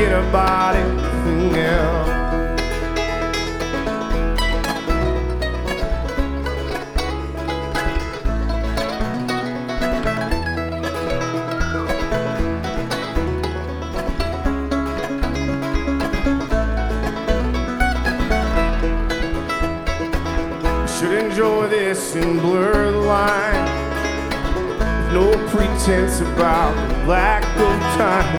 forget about everything else. Should enjoy this and blur the line. No pretense about the lack of time.